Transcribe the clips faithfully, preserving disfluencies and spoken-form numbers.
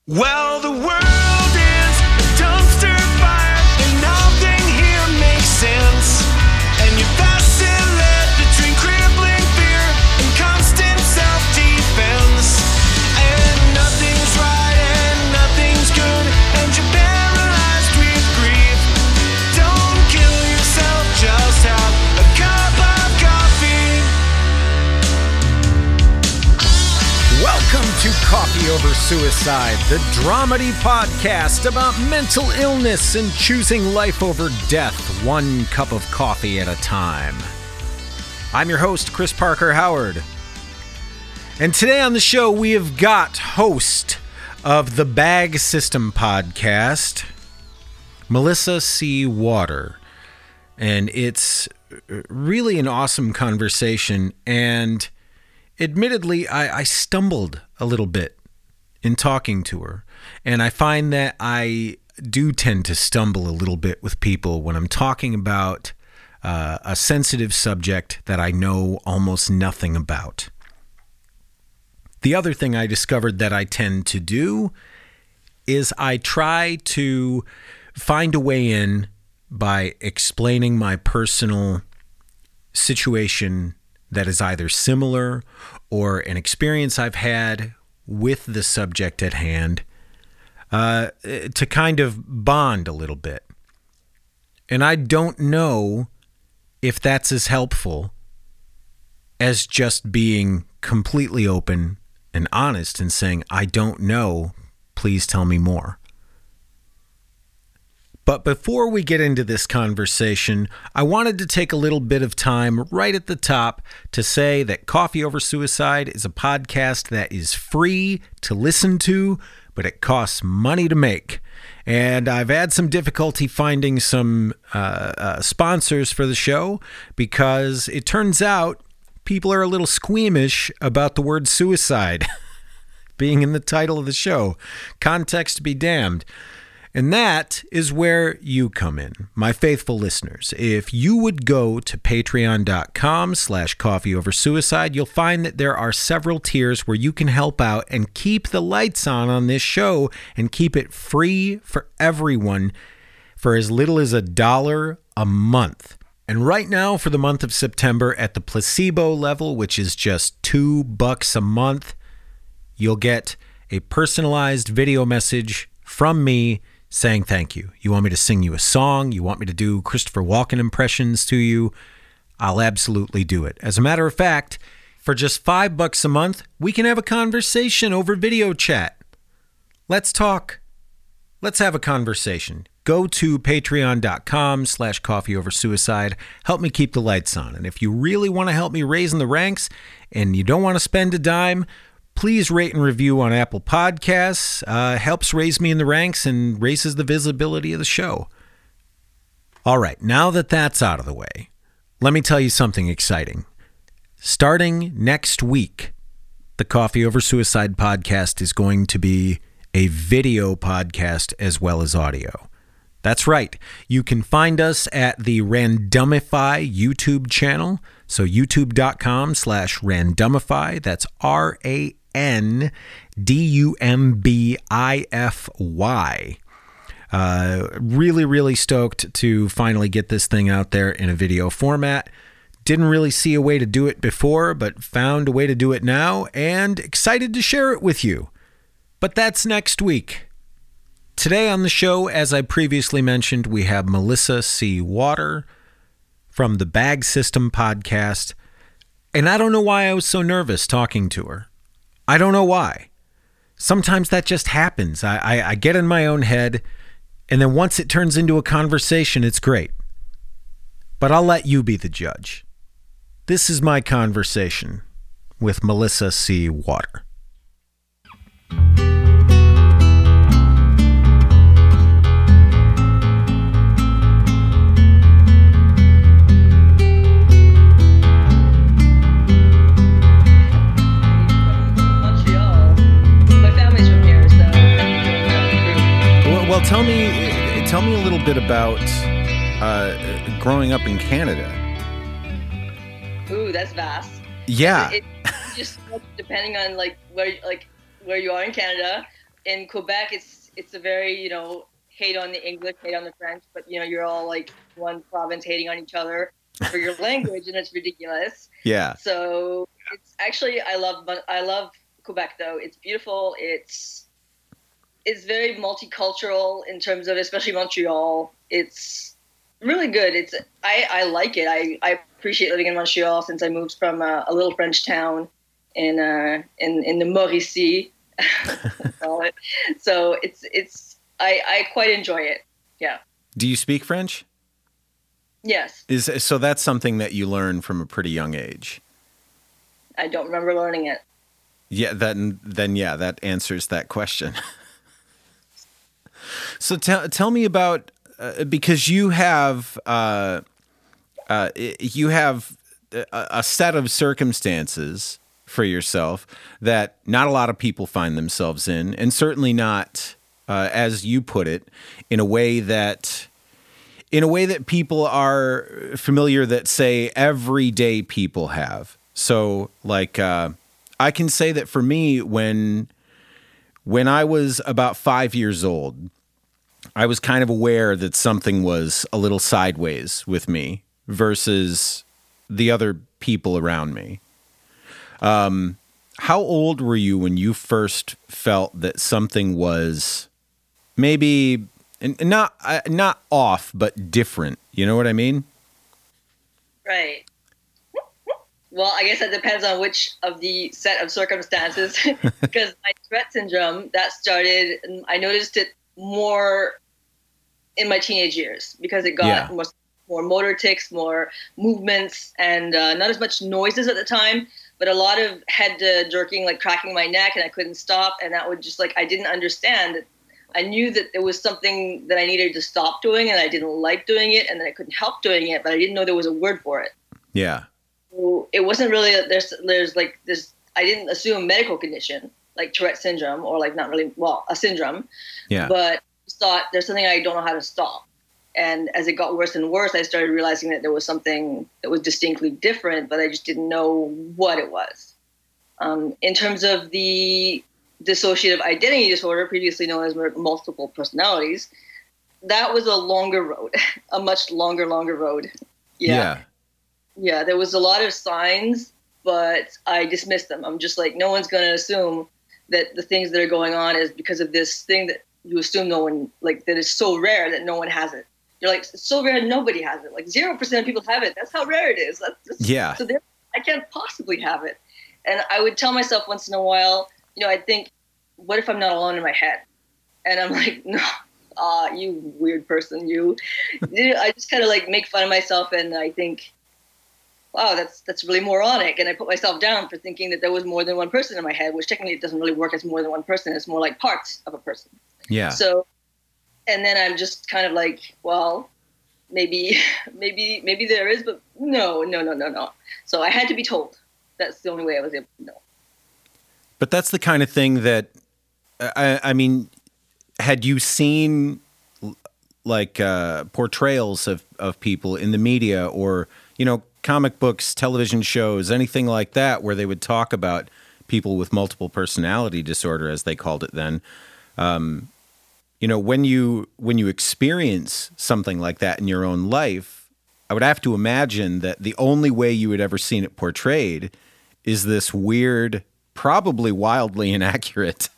Well, the world is a dumpster fire, and nothing here makes sense. And you vacillate between crippling fear and constant self-defense. And nothing's right and nothing's good, and you're paralyzed with grief. Don't kill yourself, just have a cup of coffee. Welcome to Coffee Over Suicide, the dramedy podcast about mental illness and choosing life over death, one cup of coffee at a time. I'm your host, Chris Parker Howard. And today on the show, we have got host of the Bag System podcast, Melissa C. Water. And it's really an awesome conversation, and admittedly, I, I stumbled a little bit in talking to her, and I find that I do tend to stumble a little bit with people when I'm talking about uh, a sensitive subject that I know almost nothing about. The other thing I discovered that I tend to do is I try to find a way in by explaining my personal situation that is either similar or an experience I've had with the subject at hand, uh, to kind of bond a little bit. And I don't know if that's as helpful as just being completely open and honest and saying, I don't know, please tell me more. But before we get into this conversation, I wanted to take a little bit of time right at the top to say that Coffee Over Suicide is a podcast that is free to listen to, but it costs money to make. And I've had some difficulty finding some uh, uh, sponsors for the show because it turns out people are a little squeamish about the word suicide being in the title of the show. Context be damned. And that is where you come in, my faithful listeners. If you would go to patreon.com slash coffee over suicide, you'll find that there are several tiers where you can help out and keep the lights on on this show and keep it free for everyone for as little as a dollar a month. And right now for the month of September at the placebo level, which is just two bucks a month, you'll get a personalized video message from me saying thank you. You want me to sing you a song? You want me to do Christopher Walken impressions to you? I'll absolutely do it. As a matter of fact, for just five bucks a month, we can have a conversation over video chat. Let's talk. Let's have a conversation. Go to patreon.com slash coffee over suicide. Help me keep the lights on. And if you really want to help me raise in the ranks and you don't want to spend a dime, please rate and review on Apple Podcasts. Uh, helps raise me in the ranks and raises the visibility of the show. All right, now that that's out of the way, let me tell you something exciting. Starting next week, the Coffee Over Suicide podcast is going to be a video podcast as well as audio. That's right. You can find us at the Randomify YouTube channel. So youtube.com slash randomify. That's R A N D U M B I F Y. Uh, really, really stoked to finally get this thing out there in a video format. Didn't really see a way to do it before, but found a way to do it now, and excited to share it with you. But that's next week. Today on the show, as I previously mentioned, we have Melissa C. Water from the Bag System podcast. And I don't know why I was so nervous talking to her. I don't know why. Sometimes that just happens. I, I, I get in my own head, and then once it turns into a conversation, it's great. But I'll let you be the judge. This is my conversation with Melissa C. Water. Well, tell me, tell me a little bit about uh, growing up in Canada. Ooh, that's vast. Yeah. It, it just depending on like where like where you are in Canada. in Quebec, it's it's a very, you know, hate on the English, hate on the French, but, you know, you're all like one province hating on each other for your language, and it's ridiculous. Yeah. So it's actually, I love, I love Quebec though. It's beautiful. It's, it's very multicultural in terms of, especially Montreal. It's really good. It's, I, I like it. I, I appreciate living in Montreal since I moved from a, a little French town in, uh, in, in the Mauricie. Call it. So it's, it's, I, I quite enjoy it. Yeah. Do you speak French? Yes. Is so that's something that you learn from a pretty young age. I don't remember learning it. Yeah, then then yeah, that answers that question. So tell tell me about uh, because you have uh, uh, you have a, a set of circumstances for yourself that not a lot of people find themselves in, and certainly not, uh, as you put it, in a way that. In a way that people are familiar that, say, everyday people have. So, like, uh, I can say that for me, when when I was about five years old, I was kind of aware that something was a little sideways with me versus the other people around me. Um, how old were you when you first felt that something was maybe... And not uh, not off, but different. You know what I mean? Right. Well, I guess that depends on which of the set of circumstances. Because my Tourette syndrome, that started, I noticed it more in my teenage years because it got Yeah. more, more motor tics, more movements, and uh, not as much noises at the time, but a lot of head uh, jerking, like cracking my neck, and I couldn't stop. And that would just like, I didn't understand it. I knew that there was something that I needed to stop doing, and I didn't like doing it, and that I couldn't help doing it, but I didn't know there was a word for it. Yeah. So it wasn't really, there's, there's like this, I didn't assume a medical condition like Tourette syndrome, or like not really, well, a syndrome. Yeah. But I thought there's something I don't know how to stop. And as it got worse and worse, I started realizing that there was something that was distinctly different, but I just didn't know what it was. Um, in terms of the dissociative identity disorder, previously known as multiple personalities, that was a longer road, a much longer, longer road. Yeah. Yeah. Yeah, there was a lot of signs, but I dismissed them. I'm just like, no one's going to assume that the things that are going on is because of this thing that you assume no one, like, that is so rare that no one has it. You're like, it's so rare nobody has it. Like, zero percent of people have it. That's how rare it is. That's, that's, Yeah. So I can't possibly have it. And I would tell myself once in a while, you know, I'd think, what if I'm not alone in my head? And I'm like, no, ah, you weird person, you. I just kind of like make fun of myself, and I think, wow, that's that's really moronic. And I put myself down for thinking that there was more than one person in my head, which technically it doesn't really work as more than one person. It's more like parts of a person. Yeah. So, and then I'm just kind of like, well, maybe, maybe, maybe there is, but no, no, no, no, no. So I had to be told. That's the only way I was able to know. But that's the kind of thing that, I, I mean, had you seen like uh, portrayals of, of people in the media, or, you know, comic books, television shows, anything like that, where they would talk about people with multiple personality disorder, as they called it then, um, you know, when you when you experience something like that in your own life, I would have to imagine that the only way you had ever seen it portrayed is this weird, probably wildly inaccurate.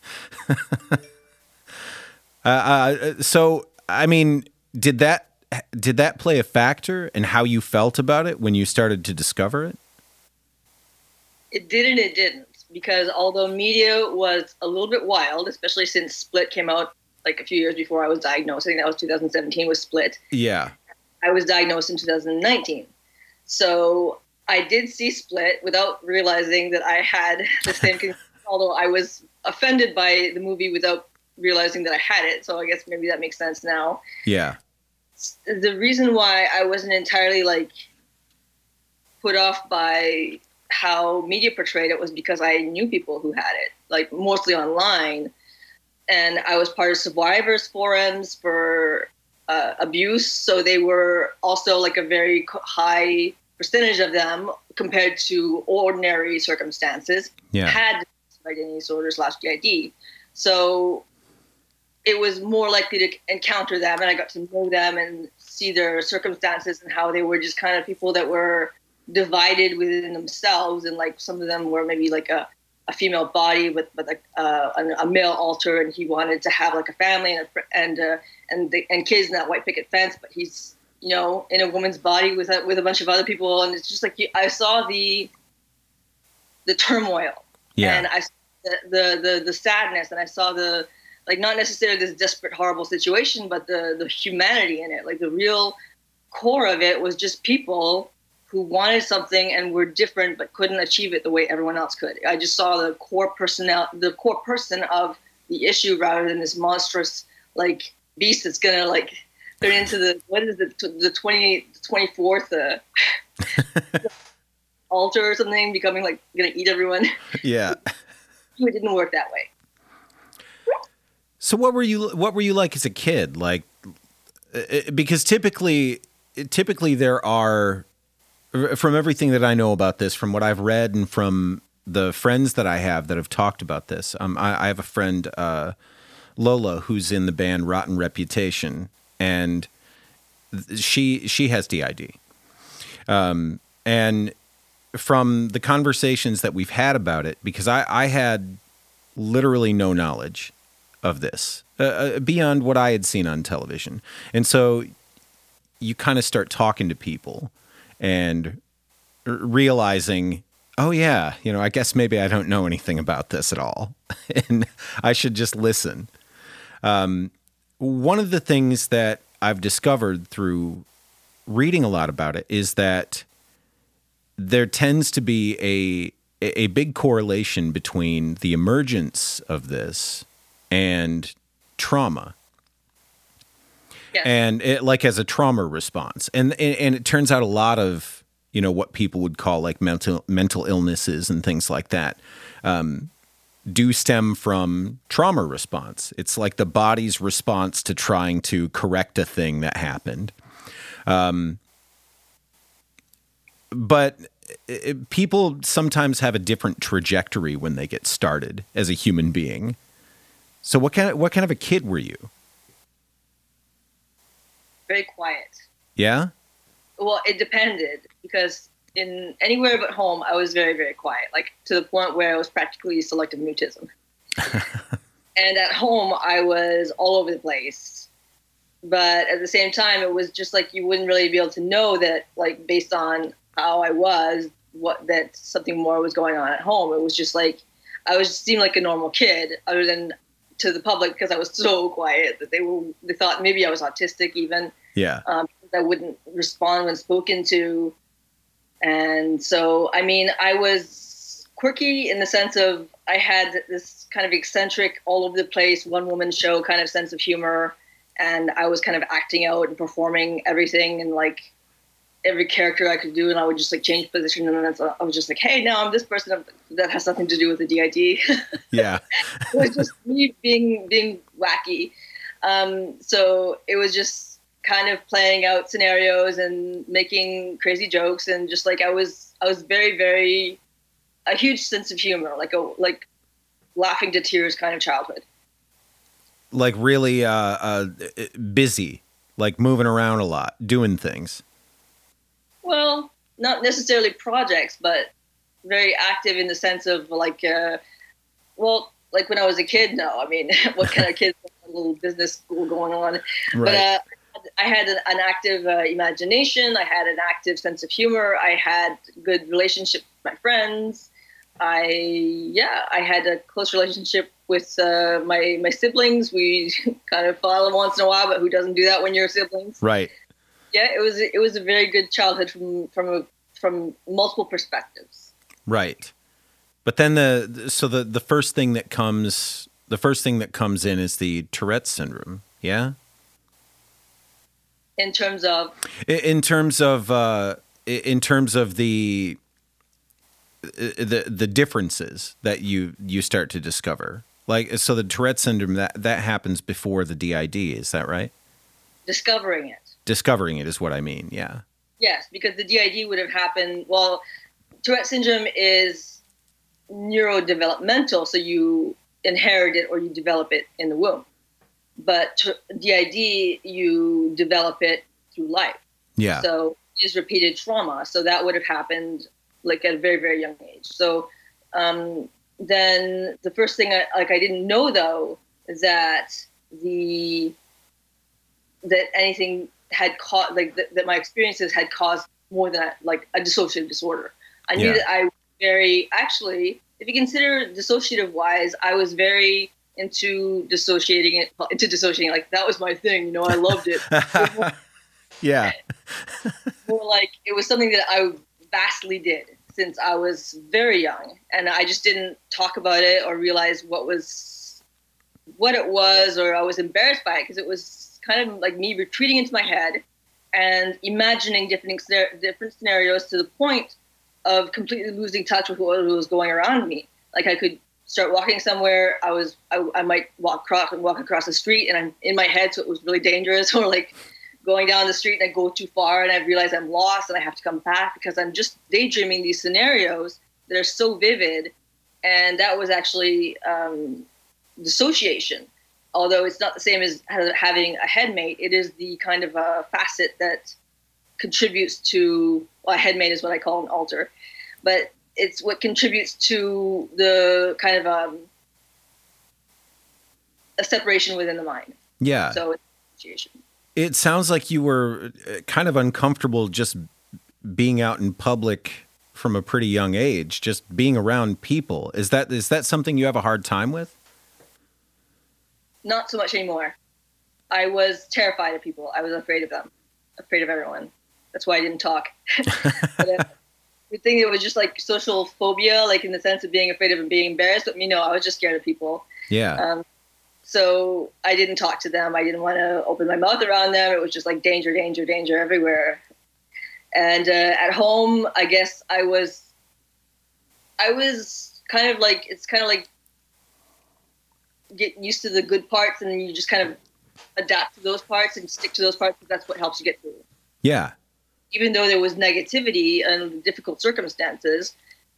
uh, uh, so, I mean, did that did that play a factor in how you felt about it when you started to discover it? It did and it didn't, because although media was a little bit wild, especially since Split came out like a few years before I was diagnosed. I think that was two thousand seventeen with Split. Yeah. I was diagnosed in two thousand nineteen. So I did see Split without realizing that I had the same condition, although I was offended by the movie without realizing that I had it. So I guess maybe that makes sense now. Yeah. The reason why I wasn't entirely like put off by how media portrayed it was because I knew people who had it, like mostly online. And I was part of survivors forums for uh, abuse. So they were also like a very high percentage of them compared to ordinary circumstances Yeah. had identity disorder slash D I D. So it was more likely to encounter them, and I got to know them and see their circumstances and how they were just kind of people that were divided within themselves, and like some of them were maybe like a, a female body with but like uh, a, a male altar, and he wanted to have like a family and a, and uh, and the, and kids in that white picket fence, but he's you know in a woman's body with a, with a bunch of other people, and it's just like you, I saw the the turmoil, yeah, and I the, the the the sadness, and I saw the like not necessarily this desperate, horrible situation, but the, the humanity in it. Like the real core of it was just people who wanted something and were different, but couldn't achieve it the way everyone else could. I just saw the core personnel, the core person of the issue, rather than this monstrous like beast that's gonna like turn into the what is it the twenty twenty fourth uh, altar or something, becoming like gonna eat everyone. Yeah, it didn't work that way. So what were you what were you like as a kid? Like, because typically typically there are, from everything that I know about this, from what I've read and from the friends that I have that have talked about this, um, I, I have a friend, uh, Lola, who's in the band Rotten Reputation, and she she has D I D. Um, and from the conversations that we've had about it, because I, I had literally no knowledge of this, uh, beyond what I had seen on television. And so you kind of start talking to people and r- realizing, oh yeah, you know, I guess maybe I don't know anything about this at all. And I should just listen. Um, one of the things that I've discovered through reading a lot about it is that there tends to be a a big correlation between the emergence of this and trauma. Yes. And it, like as a trauma response. And, and and it turns out a lot of, you know, what people would call like mental mental illnesses and things like that um, do stem from trauma response. It's like the body's response to trying to correct a thing that happened. Um, but it, people sometimes have a different trajectory when they get started as a human being. So what kind of what kind of a kid were you? Very quiet. Yeah? Well, it depended, because in anywhere but home, I was very, very quiet, like to the point where I was practically selective mutism. And at home, I was all over the place. But at the same time, it was just like you wouldn't really be able to know that, like, based on how I was, what that something more was going on at home. It was just like I was seemed like a normal kid, other than to the public, because I was so quiet that they were they thought maybe I was autistic even. Yeah. Um, I wouldn't respond when spoken to. And so, I mean, I was quirky in the sense of I had this kind of eccentric, all over the place, one woman show kind of sense of humor. And I was kind of acting out and performing everything and like every character I could do. And I would just like change position. And then I was just like, hey, now I'm this person that has nothing to do with the D I D. Yeah. It was just me being, being wacky. Um, so it was just kind of playing out scenarios and making crazy jokes. And just like, I was, I was very, very, a huge sense of humor, like a, like laughing to tears kind of childhood. Like really uh, uh, busy, like moving around a lot, doing things. Well, not necessarily projects, but very active in the sense of like, uh, well, like when I was a kid, no. I mean, what kind of kids have a little business school going on? Right. But uh, I had an, an active uh, imagination. I had an active sense of humor. I had good relationship with my friends. I, yeah, I had a close relationship with uh, my my siblings. We kind of fought once in a while, but who doesn't do that when you're siblings? Right. Yeah, it was it was a very good childhood from from a, from multiple perspectives. Right. But then the so the the first thing that comes the first thing that comes in is the Tourette syndrome. Yeah. In terms of in, in terms of uh, in terms of the the the differences that you you start to discover. Like, so the Tourette syndrome, that that happens before the D I D, is that right? Discovering it. Discovering it is what I mean, yeah. Yes, because the D I D would have happened, well, Tourette syndrome is neurodevelopmental, so you inherit it or you develop it in the womb. but t- D I D, you develop it through life. Yeah. So it's repeated trauma. So that would have happened like at a very, very young age. So um, then the first thing I, like I didn't know though, that the, that anything had caused, like th- that my experiences had caused more than that, like a dissociative disorder. I knew Yeah. that I was very, actually, if you consider dissociative wise, I was very into dissociating it, into dissociating, like that was my thing, you know, I loved it. It was Yeah. more like, it was something that I vastly did since I was very young. And I just didn't talk about it or realize what was, what it was, or I was embarrassed by it because it was kind of like me retreating into my head and imagining different, different scenarios to the point of completely losing touch with what was going around me. Like I could start walking somewhere, I was, I, I might walk across and walk across the street and I'm in my head, so it was really dangerous, or like going down the street and I go too far and I realize I'm lost and I have to come back because I'm just daydreaming these scenarios that are so vivid. And that was actually um, dissociation. Although it's not the same as having a headmate, it is the kind of a facet that contributes to, well, a headmate is what I call an alter, but it's what contributes to the kind of um, a separation within the mind. Yeah. So it's dissociation. It sounds like you were kind of uncomfortable just being out in public from a pretty young age, just being around people. Is that is that something you have a hard time with? Not so much anymore. I was terrified of people. I was afraid of them, afraid of everyone. That's why I didn't talk. But, uh, we think it was just like social phobia, like in the sense of being afraid of and being embarrassed. But me, no, I was just scared of people. Yeah. Um, so I didn't talk to them. I didn't want to open my mouth around them. It was just like danger, danger, danger everywhere. And uh, at home, I guess I was, I was kind of like, it's kind of like get used to the good parts and then you just kind of adapt to those parts and stick to those parts because that's what helps you get through. Yeah. Even though there was negativity and difficult circumstances,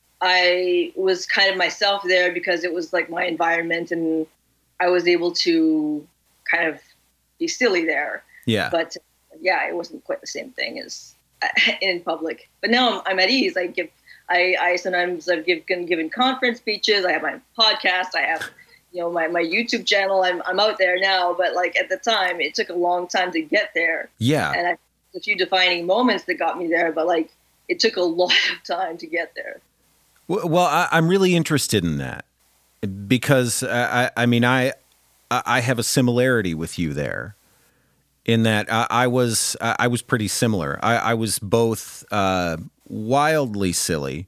I was kind of myself there because it was like my environment and I was able to kind of be silly there. Yeah. But yeah, it wasn't quite the same thing as in public. But now I'm, I'm at ease. I give, I, I sometimes I've given, given conference speeches. I have my podcast. I have, you know, my, my YouTube channel. I'm, I'm out there now, but like at the time it took a long time to get there. Yeah. And I, a few defining moments that got me there, but like it took a lot of time to get there. Well, I, I'm really interested in that because I, I mean, I, I have a similarity with you there in that I, I was, I was pretty similar. I, I was both uh, wildly silly,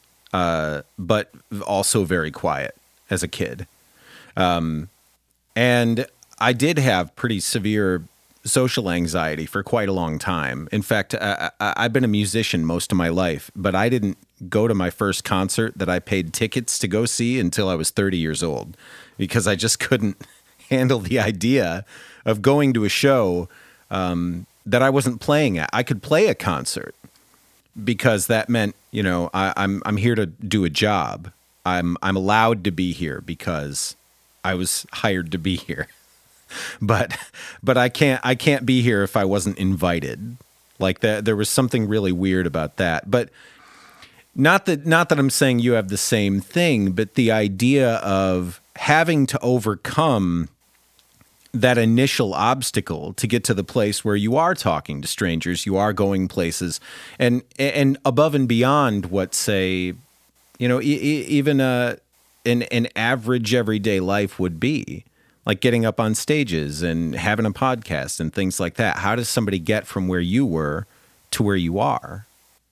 uh, but also very quiet as a kid. Um, and I did have pretty severe social anxiety for quite a long time. In fact, I, I, I've been a musician most of my life, but I didn't go to my first concert that I paid tickets to go see until I was thirty years old because I just couldn't handle the idea of going to a show um, that I wasn't playing at. I could play a concert because that meant, you know, I, I'm I'm here to do a job. I'm I'm allowed to be here because I was hired to be here. But but I can't I can't be here if I wasn't invited. Like that, there was something really weird about that. But not that not that I'm saying you have the same thing, but the idea of having to overcome that initial obstacle to get to the place where you are talking to strangers, you are going places, and and above and beyond what, say, you know, e- even a an an average everyday life would be. Like getting up on stages and having a podcast and things like that. How does somebody get from where you were to where you are?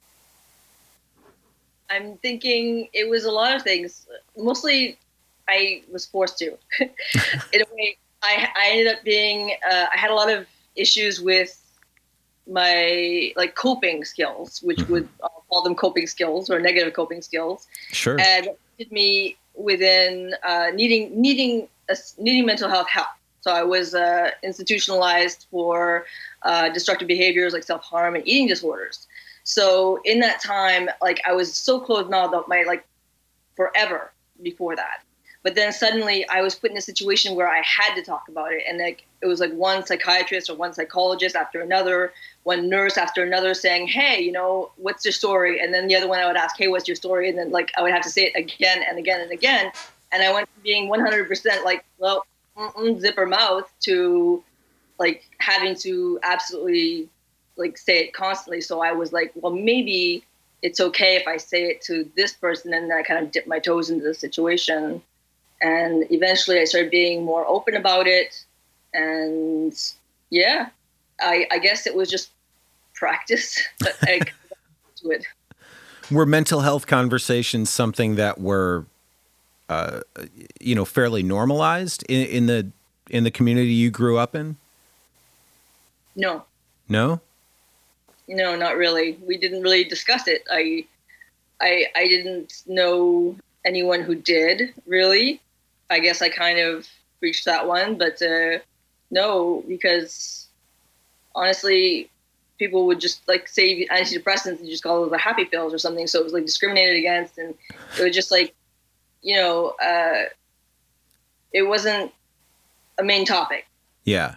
I'm thinking it was a lot of things. Mostly I was forced to. In a way, I, I ended up being, uh, I had a lot of issues with my like coping skills, which mm-hmm. would I'll call them coping skills or negative coping skills. Sure. And it put me within uh, needing, needing, a, needing mental health help. So I was uh, institutionalized for uh, destructive behaviors like self-harm and eating disorders. So in that time, like I was so closed-mouthed about my like forever before that. But then suddenly I was put in a situation where I had to talk about it. And like, it was like one psychiatrist or one psychologist after another, one nurse after another saying, hey, you know, what's your story? And then the other one I would ask, hey, what's your story? And then like, I would have to say it again and again and again. And I went from being one hundred percent like, well, zipper mouth to like having to absolutely like say it constantly. So I was like, well, maybe it's okay if I say it to this person. And then I kind of dip my toes into the situation. And eventually I started being more open about it. And yeah, I, I guess it was just practice. But I got to it. Were mental health conversations something that were, uh, you know, fairly normalized in, in the in the community you grew up in? No. No? No, not really. We didn't really discuss it. I, I, I didn't know anyone who did, really. I guess I kind of reached that one, but uh, no, because honestly, people would just like say antidepressants and just call it the happy pills or something. So it was like discriminated against, and it was just like, you know, uh, it wasn't a main topic. Yeah.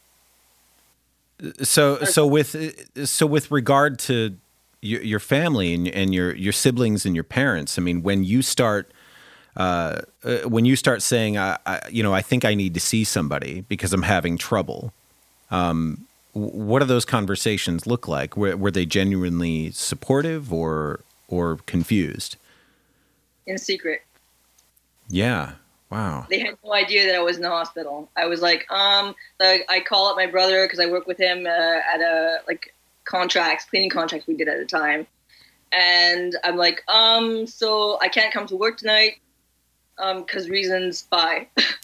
So, so with, so with regard to your, your family and, and your, your siblings and your parents, I mean, when you start, uh, uh, when you start saying, I, I, you know, I think I need to see somebody because I'm having trouble. Um, what do those conversations look like? Were, were they genuinely supportive or, or confused? In secret. Yeah. Wow. They had no idea that I was in the hospital. I was like, um, like I call up my brother because I work with him uh, at a like contracts, cleaning contracts we did at the time. And I'm like, um, so I can't come to work tonight um, because reasons, bye.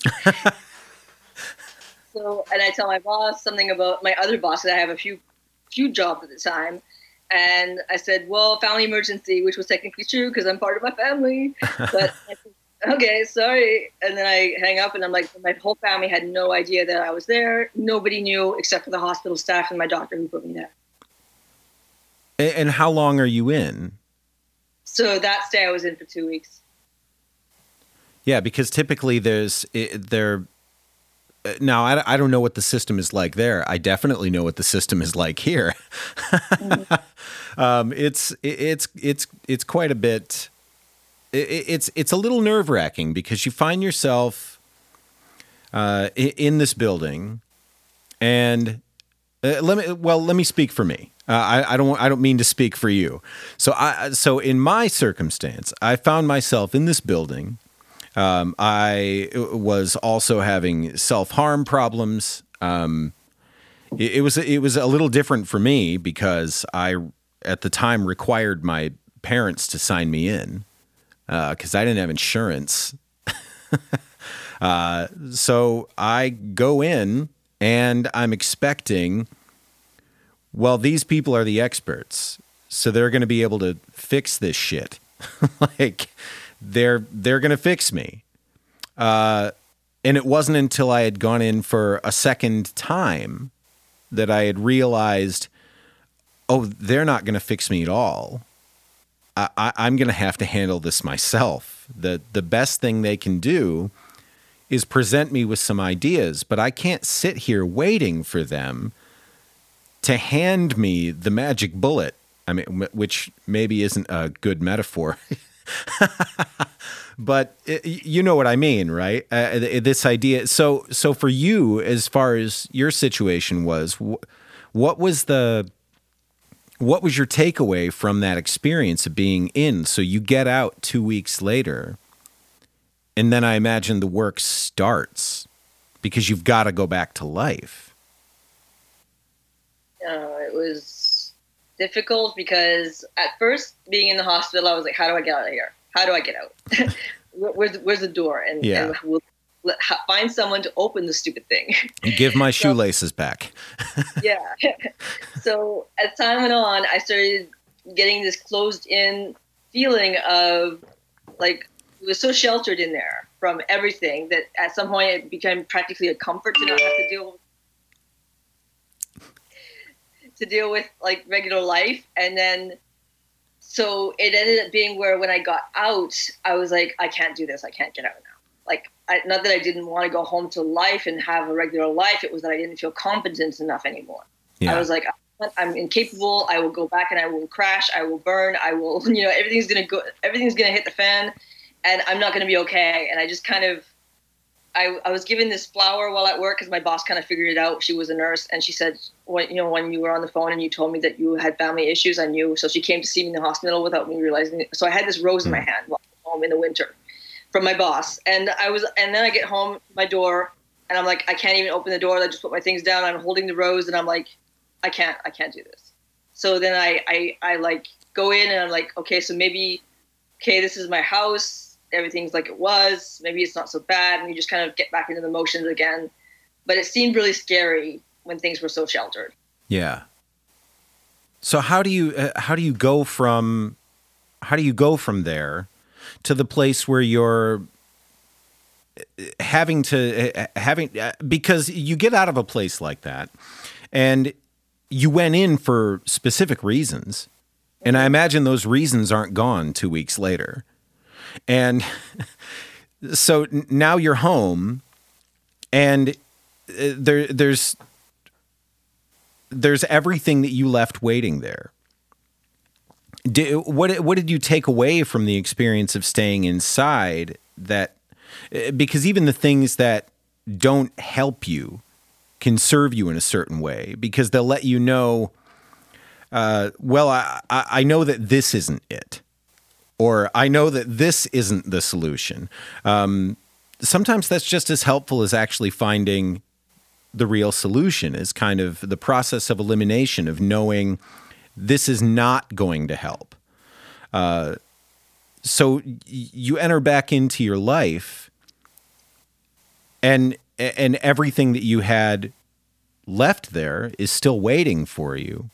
So, and I tell my boss something about my other boss that I have a few, few jobs at the time. And I said, well, family emergency, which was technically true because I'm part of my family. But I said, okay, sorry. And then I hang up and I'm like, my whole family had no idea that I was there. Nobody knew except for the hospital staff and my doctor who put me there. And how long are you in? So that stay I was in for two weeks. Yeah, because typically there's there. Now I, I don't know what the system is like there. I definitely know what the system is like here. Mm-hmm. um, it's it's it's it's quite a bit. It, it's it's a little nerve wracking because you find yourself uh, in this building, and uh, let me well let me speak for me. Uh, I, I don't I don't mean to speak for you. So I so in my circumstance, I found myself in this building. Um, I was also having self-harm problems. Um, it, it was it was a little different for me because I at the time required my parents to sign me in because uh, I didn't have insurance. uh, so I go in and I'm expecting, well, these people are the experts, so they're going to be able to fix this shit. like. They're they're gonna fix me, uh, and it wasn't until I had gone in for a second time that I had realized, oh, they're not gonna fix me at all. I, I, I'm gonna have to handle this myself. the The best thing they can do is present me with some ideas, but I can't sit here waiting for them to hand me the magic bullet. I mean, which maybe isn't a good metaphor. But it, you know what I mean, right? Uh, this idea. So, so for you, as far as your situation was, wh- what was the, what was your takeaway from that experience of being in? So you get out two weeks later, and then I imagine the work starts because you've got to go back to life. Uh, it was difficult because at first being in the hospital, I was like, how do I get out of here? How do I get out? where's, where's the door? And, yeah. and we'll let, find someone to open the stupid thing. Give my so, shoelaces back. Yeah. So as time went on, I started getting this closed in feeling of like, it was so sheltered in there from everything that at some point it became practically a comfort to not have to deal with to deal with like regular life. And then, so it ended up being where when I got out, I was like, I can't do this. I can't get out now. like, I, not that I didn't want to go home to life and have a regular life. It was that I didn't feel competent enough anymore. Yeah. I was like, I'm incapable. I will go back and I will crash. I will burn. I will, you know, everything's going to go, everything's going to hit the fan and I'm not going to be okay. And I just kind of, I, I was given this flower while at work because my boss kind of figured it out. She was a nurse and she said, when, you know, when you were on the phone and you told me that you had family issues, I knew. So she came to see me in the hospital without me realizing it. So I had this rose mm. in my hand while I was home in the winter from my boss. And I was, and then I get home, my door, and I'm like, I can't even open the door. I just put my things down. I'm holding the rose and I'm like, I can't, I can't do this. So then I, I, I like go in and I'm like, okay, so maybe, okay, this is my house. Everything's like it was. Maybe it's not so bad. And you just kind of get back into the motions again. But it seemed really scary when things were so sheltered. Yeah. So how do you, uh, how do you go from, how do you go from there to the place where you're having to, uh, having, uh, because you get out of a place like that and you went in for specific reasons. And I imagine those reasons aren't gone two weeks later. And so now you're home and there, there's, there's everything that you left waiting there. Did, what, what did you take away from the experience of staying inside that, because even the things that don't help you can serve you in a certain way because they'll let you know, uh, well, I, I know that this isn't it. Or I know that this isn't the solution. Um, sometimes that's just as helpful as actually finding the real solution, is kind of the process of elimination of knowing this is not going to help. Uh, so you enter back into your life and, and everything that you had left there is still waiting for you.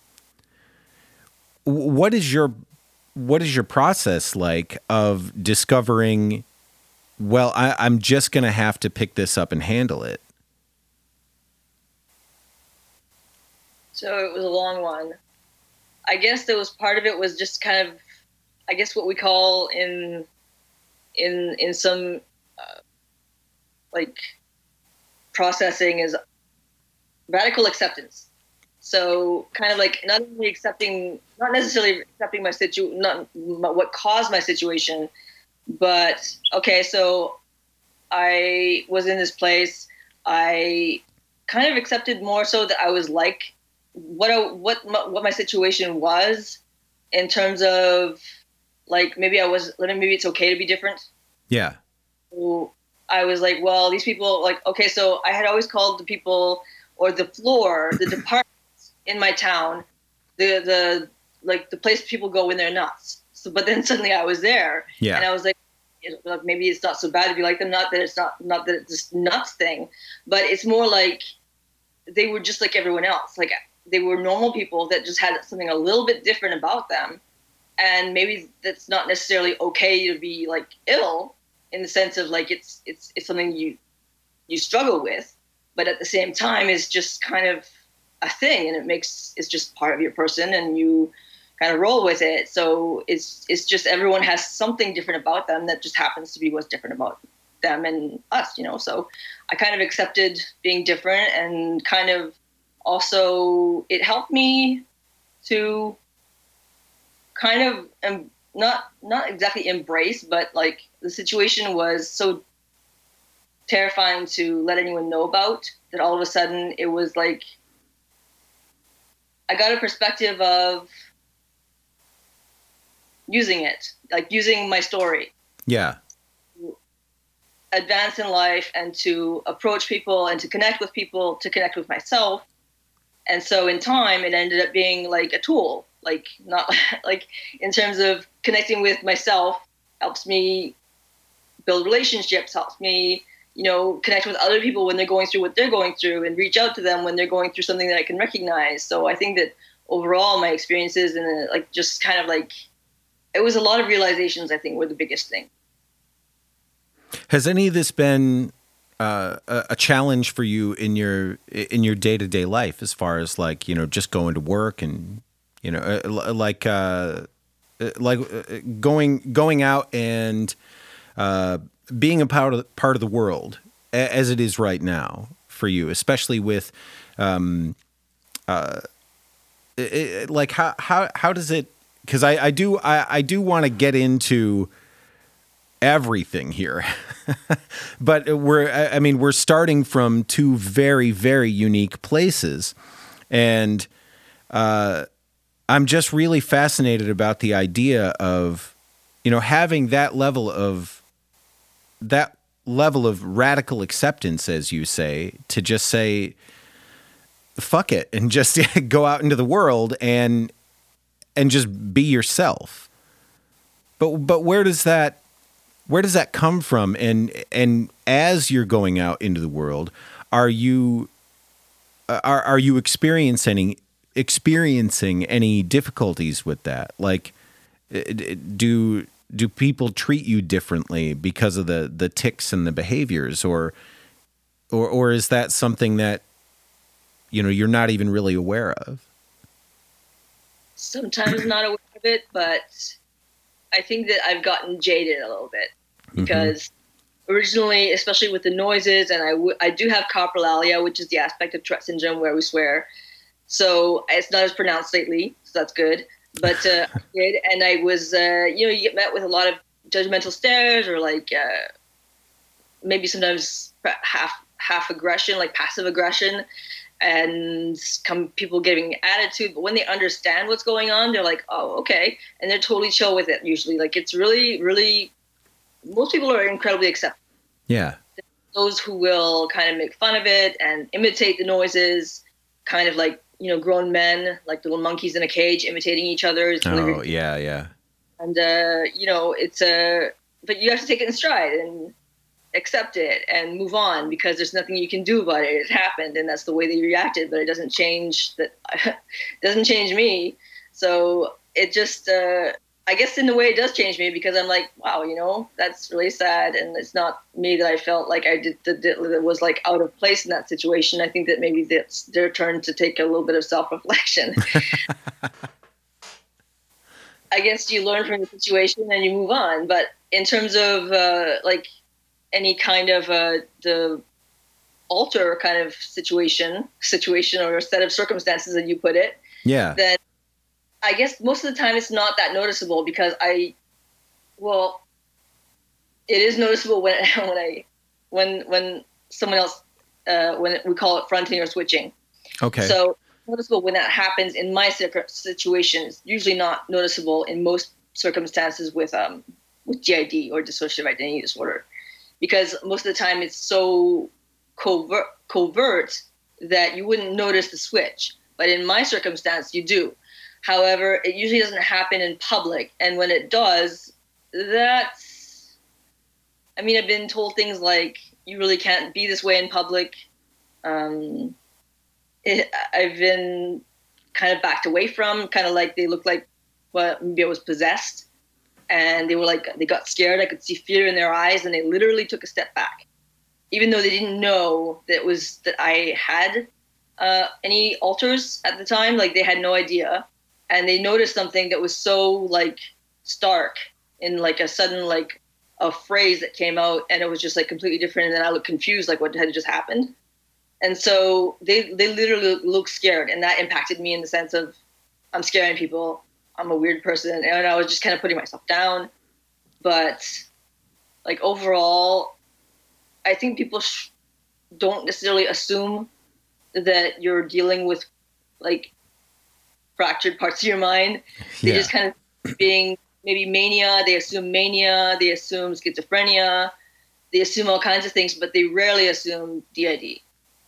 What is your What is your process like of discovering, well, I, I'm just going to have to pick this up and handle it? So it was a long one. I guess there was part of it was just kind of, I guess what we call in, in, in some, uh, like processing is radical acceptance. So kind of like not only accepting, not necessarily accepting my situ, not what caused my situation, but okay, so I was in this place. I kind of accepted more so that I was like what I, what my, what my situation was in terms of like maybe I was maybe it's okay to be different. Yeah. So I was like, well, these people like okay, so I had always called the people or the floor, the department. In my town, the the like the place people go when they're nuts. So, but then suddenly I was there, yeah. and I was like, maybe it's not so bad to be like them. Not that it's not not that it's this nuts thing, but it's more like they were just like everyone else. Like they were normal people that just had something a little bit different about them, and maybe that's not necessarily okay to be like ill in the sense of like it's it's it's something you you struggle with, but at the same time, it's just kind of a thing, and it makes it's just part of your person, and you kind of roll with it. So it's it's just everyone has something different about them that just happens to be what's different about them and us, you know. So I kind of accepted being different, and kind of also it helped me to kind of um, not not exactly embrace, but like the situation was so terrifying to let anyone know about that all of a sudden it was like I got a perspective of using it, like using my story. Yeah. To advance in life and to approach people and to connect with people, to connect with myself. And so in time, it ended up being like a tool, like not like in terms of connecting with myself, helps me build relationships, helps me, you know, connect with other people when they're going through what they're going through and reach out to them when they're going through something that I can recognize. So I think that overall my experiences and like just kind of like, it was a lot of realizations, I think, were the biggest thing. Has any of this been uh, a, a challenge for you in your in your day-to-day life as far as like, you know, just going to work and, you know, uh, like uh, like uh, going going out and uh, being a part of, part of the world a, as it is right now for you, especially with, um, uh, it, it, like how how how does it? Because I, I do I, I do want to get into everything here, but we're I mean we're starting from two very very unique places, and uh, I'm just really fascinated about the idea of, you know, having that level of that level of radical acceptance, as you say, to just say fuck it and just go out into the world and and just be yourself. But but where does that where does that come from? And and as you're going out into the world, are you are are you experiencing experiencing any difficulties with that? Like, do do people treat you differently because of the the tics and the behaviors, or or or is that something that, you know, you're not even really aware of? Sometimes not aware of it, but I think that I've gotten jaded a little bit because mm-hmm. originally, especially with the noises, and I, w- I do have coprolalia, which is the aspect of Tourette syndrome where we swear. So it's not as pronounced lately, so that's good. But uh, I did, and I was, uh, you know, you get met with a lot of judgmental stares, or like uh, maybe sometimes half half aggression, like passive aggression. And come people giving attitude, but when they understand what's going on, they're like, oh, okay. And they're totally chill with it usually. Like, it's really, really, most people are incredibly accepting. Yeah. Those who will kind of make fun of it and imitate the noises, kind of like, you know, grown men, like little monkeys in a cage imitating each other. It's really, oh, yeah, yeah. And, uh, you know, it's a, uh, but you have to take it in stride and accept it and move on, because there's nothing you can do about it. It happened, and that's the way they reacted, but it doesn't change that doesn't change me. So it just uh I guess in a way it does change me, because I'm like, wow, you know, that's really sad, and it's not me that I felt like I did that, that was like out of place in that situation. I think that maybe it's their turn to take a little bit of self-reflection. I guess you learn from the situation and you move on, but in terms of uh like any kind of uh, the alter kind of situation, situation or a set of circumstances that you put it, yeah, then I guess most of the time it's not that noticeable, because I, well, it is noticeable when when I when when someone else uh, when we call it fronting or switching. Okay. So noticeable when that happens in my situation. It's usually not noticeable in most circumstances with um with D I D or dissociative identity disorder, because most of the time it's so covert, covert that you wouldn't notice the switch. But in my circumstance, you do. However, it usually doesn't happen in public. And when it does, that's, I mean, I've been told things like, you really can't be this way in public. Um, it, I've been kind of backed away from, kind of like they look like, well, maybe I was possessed. And they were like, they got scared. I could see fear in their eyes, and they literally took a step back, even though they didn't know that it was that I had uh, any alters at the time. Like, they had no idea, and they noticed something that was so like stark in like a sudden like a phrase that came out, and it was just like completely different. And then I looked confused, like what had just happened. And so they they literally looked scared, and that impacted me in the sense of I'm scaring people. I'm a weird person, and I was just kind of putting myself down. But like overall, I think people sh- don't necessarily assume that you're dealing with like fractured parts of your mind. They yeah. just kind of being maybe mania. They assume mania. They assume schizophrenia. They assume all kinds of things, but they rarely assume D I D.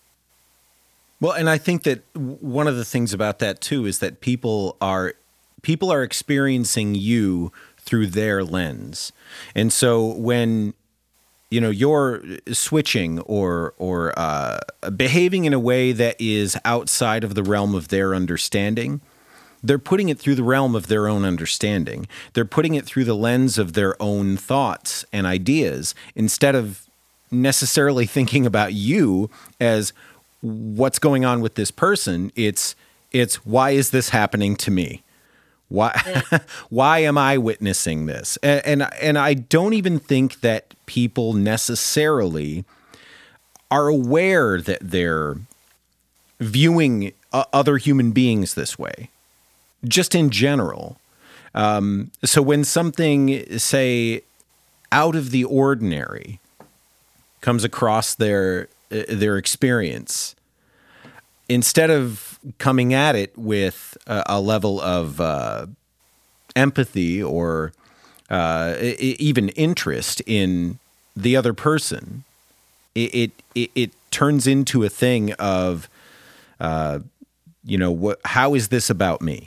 Well, and I think that one of the things about that too is that people are people are experiencing you through their lens. And so when, you know, you're switching or or uh, behaving in a way that is outside of the realm of their understanding, they're putting it through the realm of their own understanding. They're putting it through the lens of their own thoughts and ideas, instead of necessarily thinking about you as what's going on with this person. It's it's why is this happening to me? Why why am I witnessing this? And, and and I don't even think that people necessarily are aware that they're viewing uh, other human beings this way, just in general. Um, so when something, say, out of the ordinary comes across their their experience, instead of coming at it with a, a level of uh, empathy or uh, I- even interest in the other person, it it, it, it turns into a thing of, uh, you know, what? How is this about me?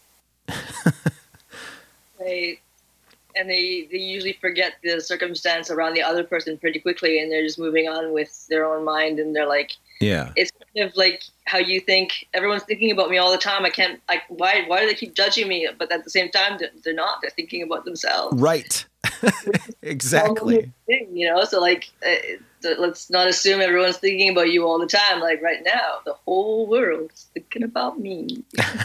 They and they they usually forget the circumstance around the other person pretty quickly, and they're just moving on with their own mind, and they're like, Yeah. it's kind of like how you think everyone's thinking about me all the time. I can't, like, why why do they keep judging me? But at the same time, they're- they're not. They're thinking about themselves. Right. Exactly. You know, so like, uh, th- let's not assume everyone's thinking about you all the time. Like right now, the whole world's thinking about me.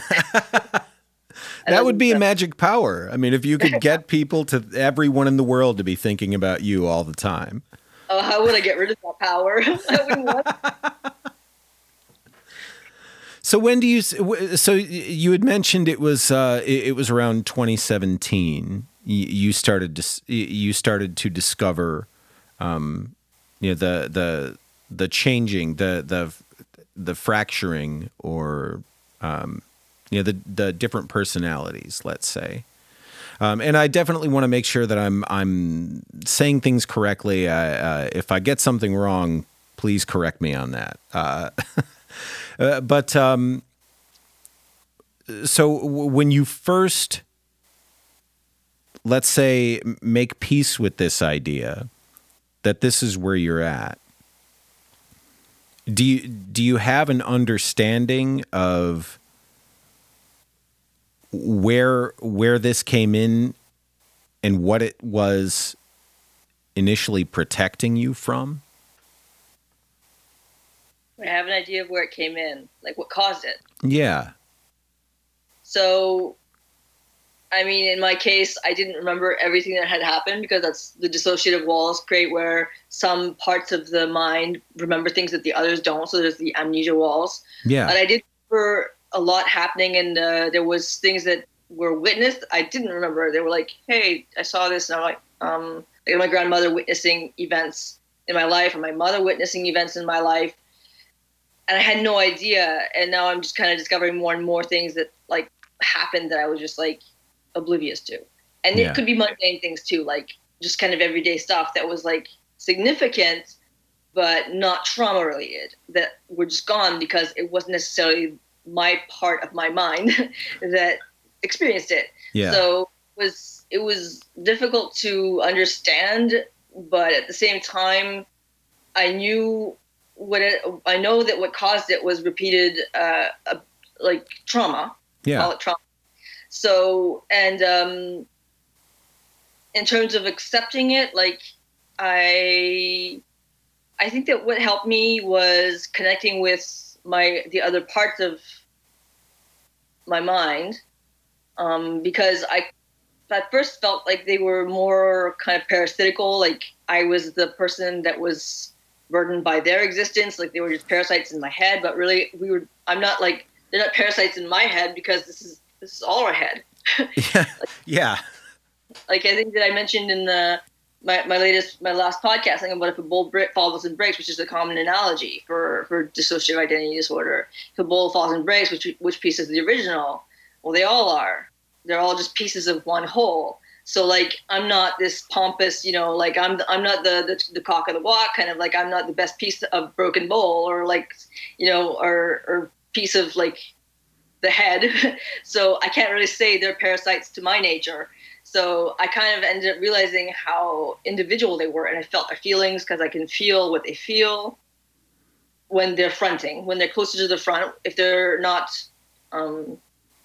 That would be a magic power. I mean, if you could get people to everyone in the world to be thinking about you all the time. Oh, how would I get rid of that power? I wouldn't want. So when do you? So you had mentioned it was uh, it, it was around twenty seventeen. You, you started to you started to discover, um, you know, the the the changing, the the the fracturing, or um, you know, the the different personalities. Let's say. Um, and I definitely want to make sure that I'm I'm saying things correctly. Uh, uh, if I get something wrong, please correct me on that. Uh, uh, but um, so w- when you first, let's say, make peace with this idea that this is where you're at, do you do you have an understanding of where where this came in and what it was initially protecting you from? I have an idea of where it came in, like what caused it. Yeah. So, I mean, in my case, I didn't remember everything that had happened because that's the dissociative walls create where some parts of the mind remember things that the others don't. So there's the amnesia walls. Yeah. But I did remember a lot happening, and uh, there was things that were witnessed. I didn't remember. They were like, "Hey, I saw this," and I'm like, um, like my grandmother witnessing events in my life, or my mother witnessing events in my life, and I had no idea. And now I'm just kind of discovering more and more things that like happened that I was just like oblivious to, and Yeah. it could be mundane things too, like just kind of everyday stuff that was like significant, but not trauma related. That were just gone because it wasn't necessarily my part of my mind that experienced it. Yeah. So it was it was difficult to understand, but at the same time, I knew what it, I know that what caused it was repeated, uh, uh, like trauma. Yeah. Call it trauma. So, and um, in terms of accepting it, like I, I think that what helped me was connecting with my the other parts of my mind, um, because I at first felt like they were more kind of parasitical, like I was the person that was burdened by their existence, like they were just parasites in my head. But really, we were. I'm not like they're not parasites in my head because this is this is all our head. Yeah. Yeah. Like I think that I mentioned in the my, my latest my last podcast, I think about if a bull bre- falls and breaks, which is a common analogy for, for dissociative identity disorder. If a bull falls and breaks, which which piece is the original? Well, they all are. They're all just pieces of one whole. So like I'm not this pompous, you know, like I'm I'm not the, the the cock of the walk, kind of like I'm not the best piece of broken bowl, or like, you know, or or piece of like the head. So I can't really say they're parasites to my nature. So I kind of ended up realizing how individual they were, and I felt their feelings because I can feel what they feel when they're fronting, when they're closer to the front. If they're not um,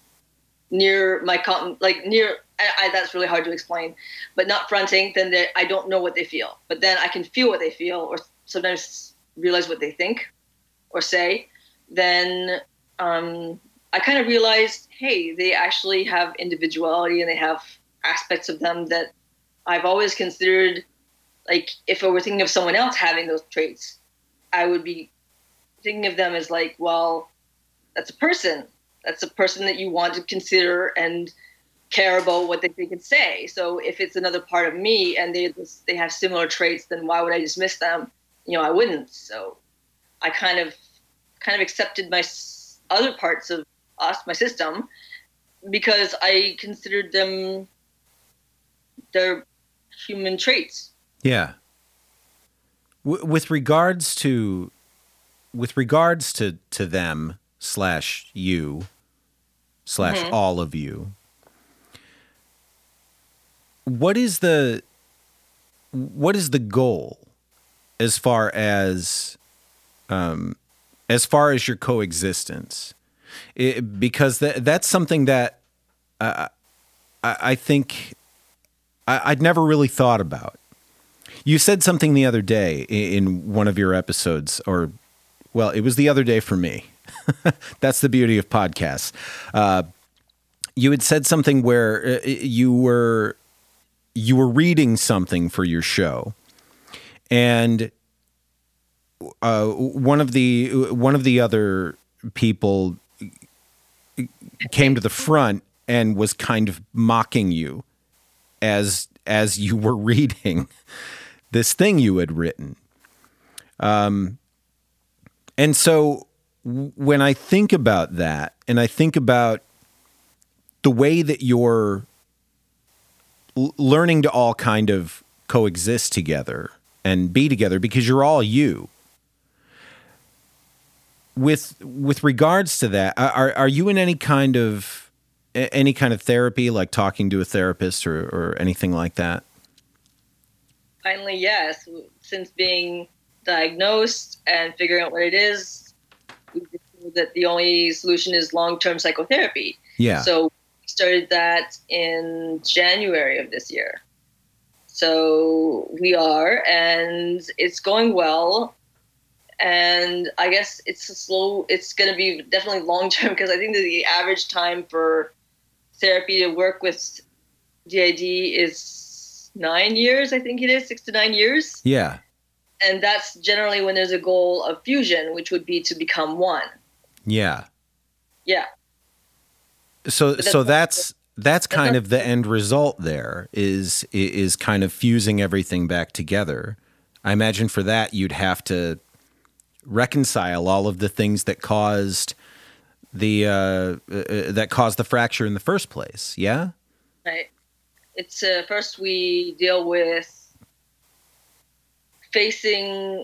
near my con- like near, I, I, that's really hard to explain, but not fronting, then I don't know what they feel. But then I can feel what they feel, or sometimes realize what they think or say. Then um, I kind of realized, hey, they actually have individuality and they have aspects of them that I've always considered, like, if I were thinking of someone else having those traits, I would be thinking of them as like, well, that's a person. That's a person that you want to consider and care about what they think and say. So if it's another part of me and they they have similar traits, then why would I dismiss them? You know, I wouldn't. So I kind of kind of accepted my s- other parts of us, my system, because I considered them their human traits. Yeah. W- with regards to, with regards to, to them slash you slash Mhm. all of you, what is the, what is the goal as far as, um, as far as your coexistence? It, because that that's something that uh, I, I think I, I'd never really thought about. You said something the other day in, in one of your episodes, or, well, it was the other day for me. That's the beauty of podcasts. Uh, you had said something where uh, you were you were reading something for your show, and uh, one of the one of the other people came to the front and was kind of mocking you as as you were reading this thing you had written. Um, and so w- when I think about that, and I think about the way that you're l- learning to all kind of coexist together and be together, because you're all you. With with regards to that, are are you in any kind of any kind of therapy, like talking to a therapist or, or anything like that? Finally, yes. Since being diagnosed and figuring out what it is, we decided that the only solution is long-term psychotherapy. Yeah. So we started that in January of this year. So we are, and it's going well. And I guess it's a slow, it's going to be definitely long-term, because I think that the average time for therapy to work with D I D is nine years, I think it is, six to nine years. Yeah. And that's generally when there's a goal of fusion, which would be to become one. Yeah. Yeah. So that's so not- that's that's kind not- of the end result there is is kind of fusing everything back together. I imagine for that you'd have to reconcile all of the things that caused the uh, uh, that caused the fracture in the first place. Yeah. Right. It's uh, first we deal with facing.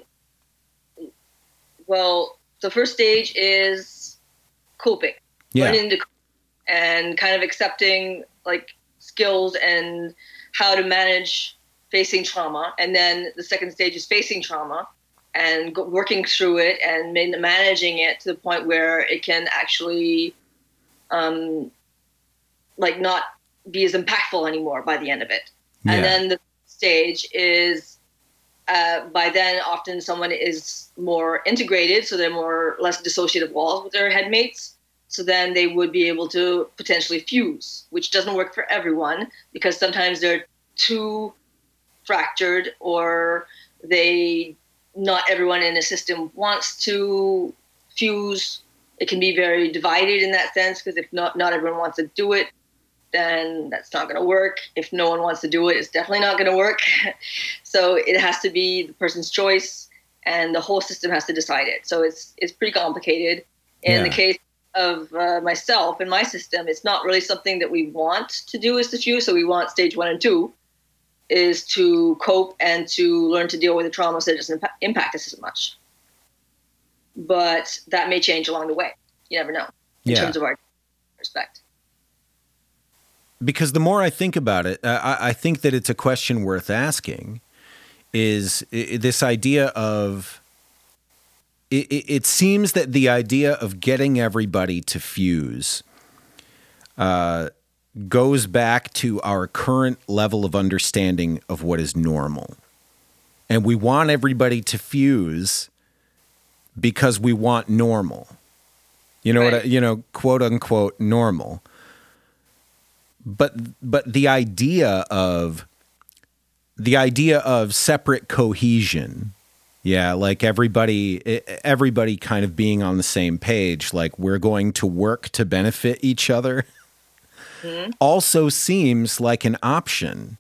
Well, the first stage is coping, Yeah. learning to, and kind of accepting like skills and how to manage facing trauma, and then the second stage is facing trauma and go, working through it and man- managing it to the point where it can actually, um, like not be as impactful anymore by the end of it. Yeah. And then the stage is, uh, by then often someone is more integrated, so they're more less dissociative walls with their headmates. So then they would be able to potentially fuse, which doesn't work for everyone because sometimes they're too fractured, or they, not everyone in the system wants to fuse. It can be very divided in that sense, because if not, not everyone wants to do it, then that's not going to work. If no one wants to do it, it's definitely not going to work. So it has to be the person's choice, and the whole system has to decide it. So it's it's pretty complicated. In Yeah. the case of uh, myself and my system, it's not really something that we want to do is to fuse. So we want stage one and two is to cope and to learn to deal with the trauma so it doesn't impa- impact us as much. But that may change along the way. You never know in Yeah. terms of our respect. Because the more I think about it, uh, I, I think that it's a question worth asking. Is I- this idea of it, it, it seems that the idea of getting everybody to fuse uh, goes back to our current level of understanding of what is normal, and we want everybody to fuse because we want normal. You know Right. what I, you know, quote unquote normal. But but the idea of the idea of separate cohesion, yeah, like everybody everybody kind of being on the same page, like we're going to work to benefit each other, mm-hmm. also seems like an option.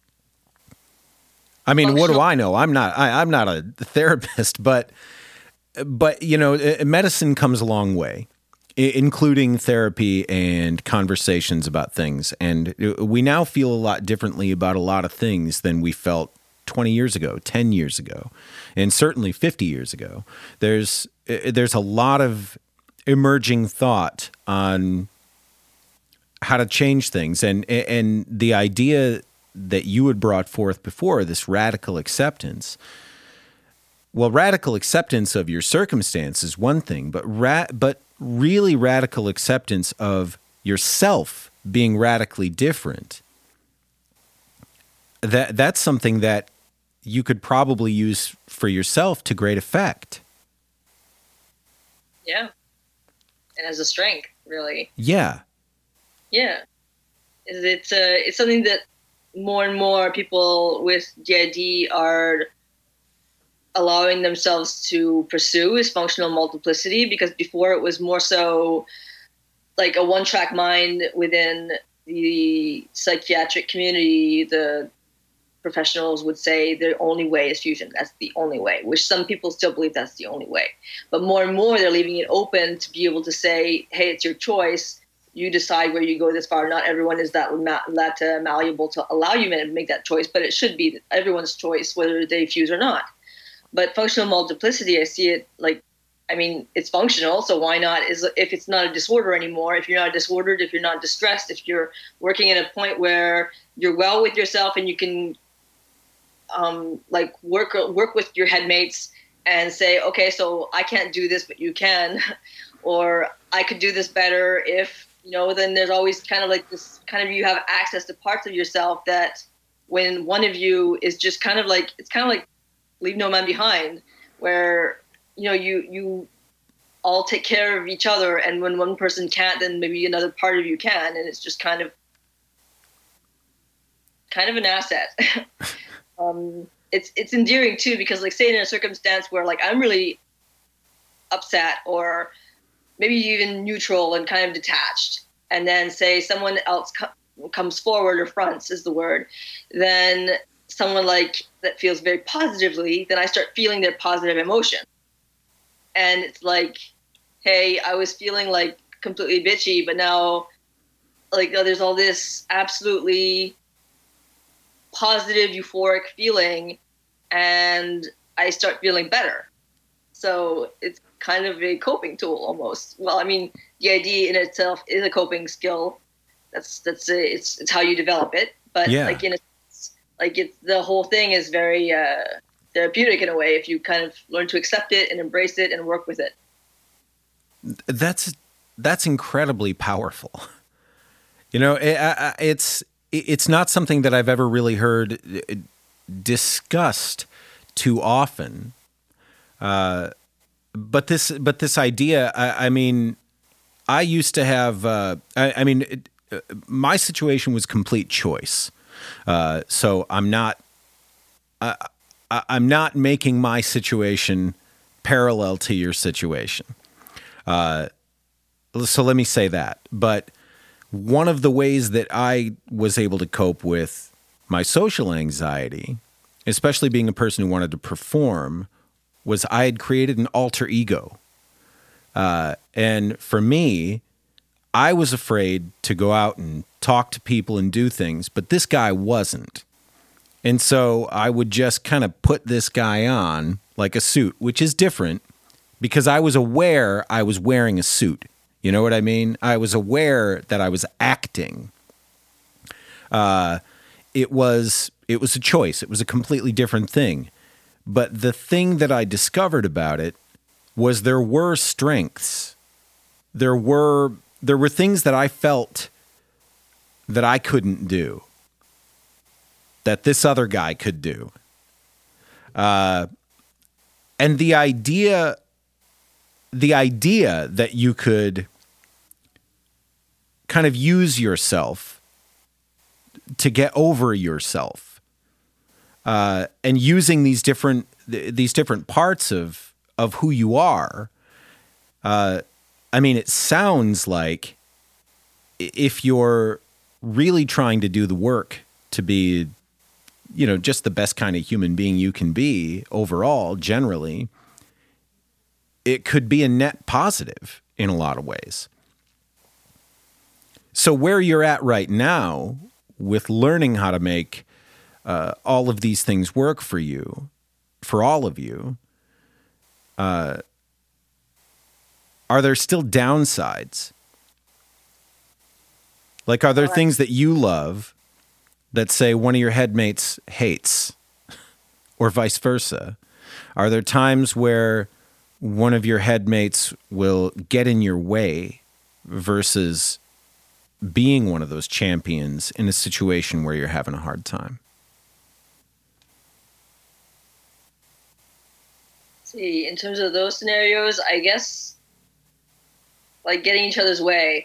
I mean, what do I know? I'm not I, I'm not a therapist, but but you know, medicine comes a long way, including therapy and conversations about things. And we now feel a lot differently about a lot of things than we felt twenty years ago, ten years ago, and certainly fifty years ago. There's there's a lot of emerging thought on how to change things. And and the idea that you had brought forth before, this radical acceptance, well, radical acceptance of your circumstance is one thing, but ra- but really radical acceptance of yourself being radically different, that that's something that you could probably use for yourself to great effect. Yeah. And as a strength, really. Yeah. Yeah. It's, uh, it's something that more and more people with D I D are allowing themselves to pursue, is functional multiplicity, because before it was more so like a one-track mind within the psychiatric community. The professionals would say the only way is fusion. That's the only way, which some people still believe that's the only way. But more and more, they're leaving it open to be able to say, hey, it's your choice. You decide where you go this far. Not everyone is that, that uh, malleable to allow you to make that choice, but it should be everyone's choice, whether they fuse or not. But functional multiplicity, I see it like, I mean, it's functional, so why not? Is if it's not a disorder anymore, if you're not disordered, if you're not distressed, if you're working at a point where you're well with yourself and you can um, like work work with your headmates and say, okay, so I can't do this, but you can, or I could do this better if, you know, then there's always kind of like this kind of, you have access to parts of yourself that when one of you is just kind of like, it's kind of like leave no man behind, where, you know, you, you all take care of each other. And when one person can't, then maybe another part of you can. And it's just kind of, kind of an asset. um, it's, it's endearing too, because like say in a circumstance where like I'm really upset or maybe even neutral and kind of detached, and then say someone else co- comes forward or fronts is the word, then someone like that feels very positively, then I start feeling their positive emotion. And it's like, hey, I was feeling like completely bitchy, but now like oh, there's all this absolutely positive, euphoric feeling, and I start feeling better. So it's kind of a coping tool almost. Well, I mean, the I D in itself is a coping skill. That's that's a, it's it's how you develop it. But yeah. like in a like it's the whole thing is very uh, therapeutic in a way if you kind of learn to accept it and embrace it and work with it. That's that's incredibly powerful. You know, it, it's it's not something that I've ever really heard discussed too often. Uh, but this but this idea, I, I mean, I used to have. Uh, I, I mean, it, uh, my situation was complete choice. Uh, so I'm not. I, I, I'm not making my situation parallel to your situation. Uh, so let me say that. But one of the ways that I was able to cope with my social anxiety, especially being a person who wanted to perform, was I had created an alter ego. Uh, and for me, I was afraid to go out and talk to people and do things, but this guy wasn't. And so I would just kind of put this guy on like a suit, which is different because I was aware I was wearing a suit. You know what I mean? I was aware that I was acting. Uh, it was it was a choice. It was a completely different thing. But the thing that I discovered about it was there were strengths. There were there were things that I felt that I couldn't do, that this other guy could do. Uh, and the idea the idea that you could kind of use yourself to get over yourself, uh, and using these different these different parts of of who you are. Uh, I mean, it sounds like if you're really trying to do the work to be, you know, just the best kind of human being you can be overall, generally, it could be a net positive in a lot of ways. So where you're at right now with learning how to make uh, all of these things work for you, for all of you, uh, are there still downsides? Like, are there Well, things that you love that, say, one of your headmates hates, or vice versa? Are there times where one of your headmates will get in your way versus being one of those champions in a situation where you're having a hard time? See, in terms of those scenarios, I guess, like, getting each other's way.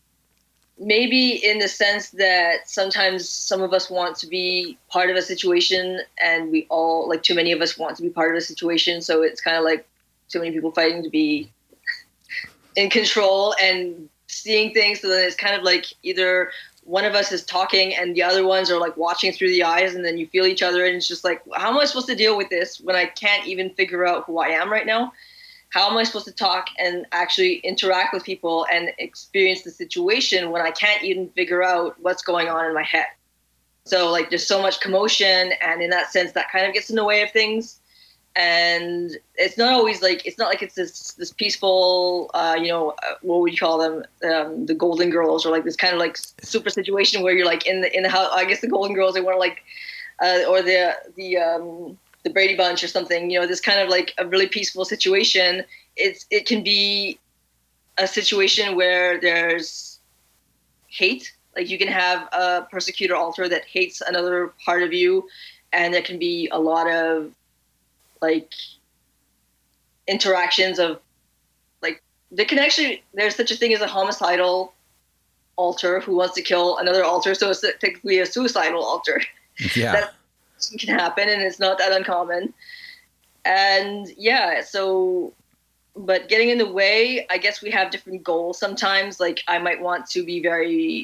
Maybe in the sense that sometimes some of us want to be part of a situation, and we all, like, too many of us want to be part of a situation. So it's kind of like too many people fighting to be in control and seeing things. So then it's kind of like either one of us is talking and the other ones are like watching through the eyes, and then you feel each other, and it's just like, how am I supposed to deal with this when I can't even figure out who I am right now? How am I supposed to talk and actually interact with people and experience the situation when I can't even figure out what's going on in my head? So, like, there's so much commotion, and in that sense, that kind of gets in the way of things. And it's not always like, it's not like it's this this peaceful, uh, you know, uh, what would you call them, um, the Golden Girls, or like this kind of like super situation where you're like in the in the house. I guess the Golden Girls, they want to like, uh, or the the um, the Brady Bunch or something. You know, this kind of like a really peaceful situation. It's it can be a situation where there's hate. Like, you can have a persecutor alter that hates another part of you, and there can be a lot of like interactions of like, there can actually, there's such a thing as a homicidal alter who wants to kill another alter. So it's technically a suicidal alter. Yeah. That can happen, and it's not that uncommon. And yeah, so, but getting in the way, I guess we have different goals sometimes. Like, I might want to be very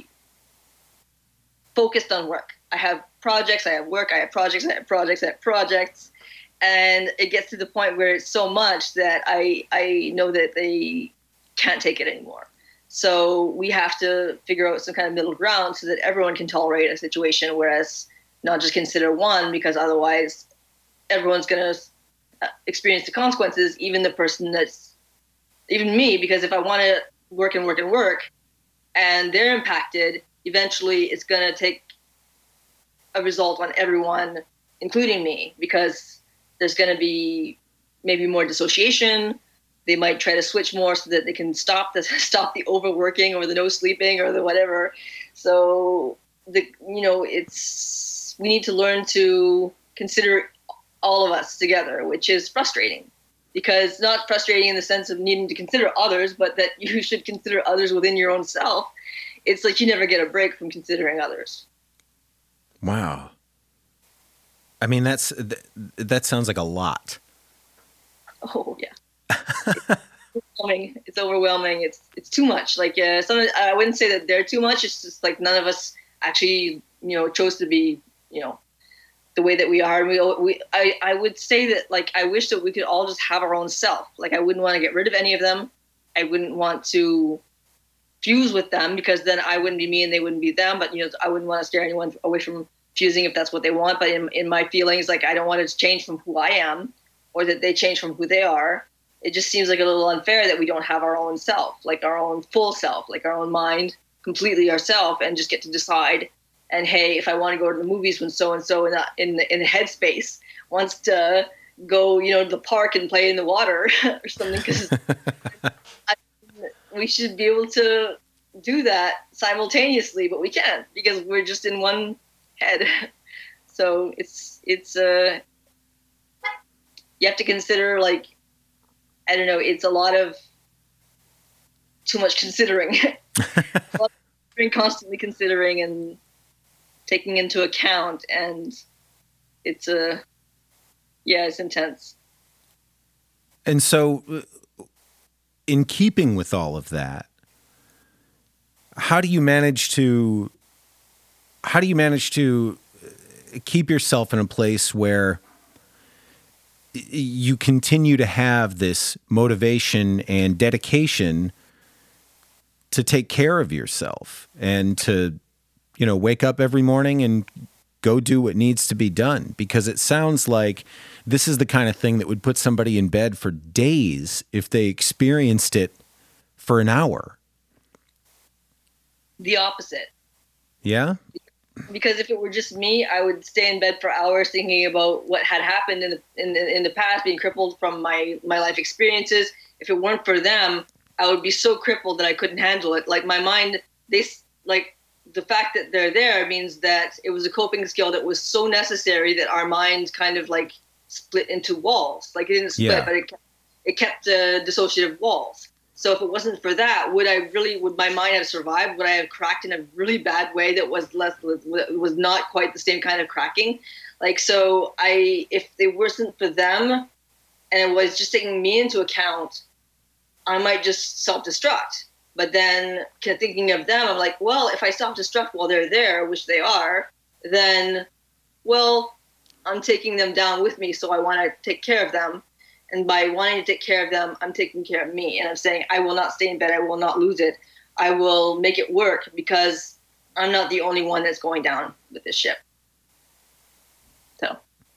focused on work. I have projects, I have work, I have projects, I have projects, I have projects. And it gets to the point where it's so much that I I know that they can't take it anymore. So we have to figure out some kind of middle ground so that everyone can tolerate a situation, whereas not just consider one, because otherwise everyone's going to experience the consequences, even the person that's, even me, because if I want to work and work and work and they're impacted, eventually it's going to take a result on everyone, including me, because there's going to be maybe more dissociation. They might try to switch more so that they can stop the stop the overworking or the no sleeping or the whatever. So the you know it's we need to learn to consider all of us together, which is frustrating, because not frustrating in the sense of needing to consider others, but that you should consider others within your own self. It's like you never get a break from considering others. Wow. I mean, that's that sounds like a lot. Oh yeah, it's overwhelming. It's overwhelming. It's it's too much. Like, uh, some I wouldn't say that they're too much. It's just like none of us actually, you know, chose to be, you know, the way that we are. And we we I I would say that, like, I wish that we could all just have our own self. Like, I wouldn't want to get rid of any of them. I wouldn't want to fuse with them, because then I wouldn't be me and they wouldn't be them. But, you know, I wouldn't want to steer anyone away from fusing if that's what they want. But in, in my feelings, like, I don't want it to change from who I am, or that they change from who they are. It just seems like a little unfair that we don't have our own self, like our own full self, like our own mind, completely ourself, and just get to decide. And hey, if I want to go to the movies when so-and-so in the, in the, in the headspace wants to go, you know, to the park and play in the water or something, because we should be able to do that simultaneously, but we can't, because we're just in one head. So it's it's uh you have to consider, like, I don't know, it's a lot of too much considering. Constantly considering and taking into account, and it's a yeah, it's intense. And so, in keeping with all of that, how do you manage to how do you manage to keep yourself in a place where you continue to have this motivation and dedication to take care of yourself and to, you know, wake up every morning and go do what needs to be done? Because it sounds like this is the kind of thing that would put somebody in bed for days if they experienced it for an hour. The opposite. Yeah? Because if it were just me, I would stay in bed for hours thinking about what had happened in the in the, in the past, being crippled from my, my life experiences. If it weren't for them, I would be so crippled that I couldn't handle it. Like my mind, they like the fact that they're there means that it was a coping skill that was so necessary that our minds kind of like split into walls. Like it didn't split, Yeah. but it kept, it kept uh, dissociative walls. So if it wasn't for that, would I really, would my mind have survived? Would I have cracked in a really bad way that was less, was not quite the same kind of cracking? Like, so I, if it wasn't for them and it was just taking me into account, I might just self-destruct. But then thinking of them, I'm like, well, if I self-destruct while they're there, which they are, then, well, I'm taking them down with me. So I want to take care of them. And by wanting to take care of them, I'm taking care of me. And I'm saying, I will not stay in bed. I will not lose it. I will make it work because I'm not the only one that's going down with this ship. So.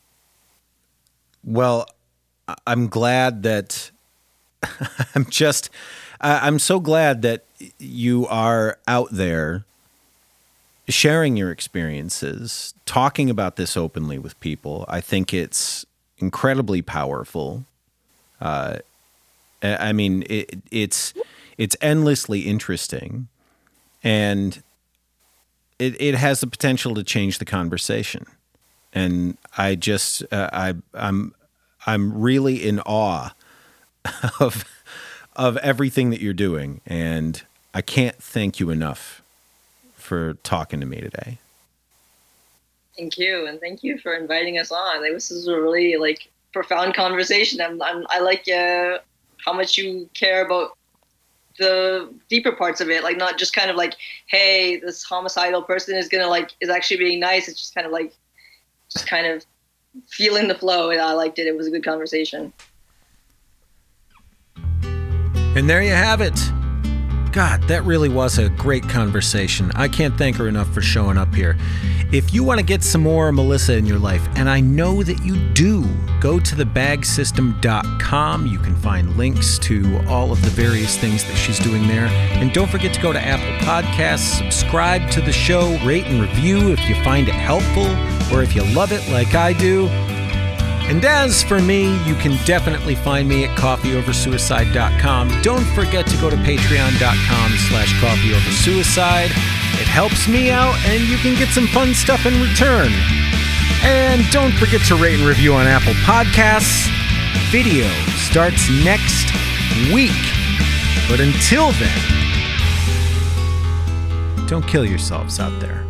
Well, I'm glad that I'm just, I'm so glad that you are out there sharing your experiences, talking about this openly with people. I think it's incredibly powerful. Uh, I mean, it, it's it's endlessly interesting, and it it has the potential to change the conversation. And I just uh, I I'm I'm really in awe of of everything that you're doing, and I can't thank you enough for talking to me today. Thank you, and thank you for inviting us on. Like, this is a really like profound conversation. I'm, I'm I like uh, how much you care about the deeper parts of it, like not just kind of like, hey, this homicidal person is gonna like is actually being nice. It's just kind of like just kind of feeling the flow, and I liked it. It was a good conversation. And there you have it. God, that really was a great conversation. I can't thank her enough for showing up here. If you want to get some more Melissa in your life, and I know that you do, go to the bag system dot com. You can find links to all of the various things that she's doing there. And don't forget to go to Apple Podcasts, subscribe to the show, rate and review if you find it helpful, or if you love it like I do. And as for me, you can definitely find me at coffee over suicide dot com. Don't forget to go to patreon dot com slash coffee over suicide. It helps me out, and you can get some fun stuff in return. And don't forget to rate and review on Apple Podcasts. Video starts next week. But until then, don't kill yourselves out there.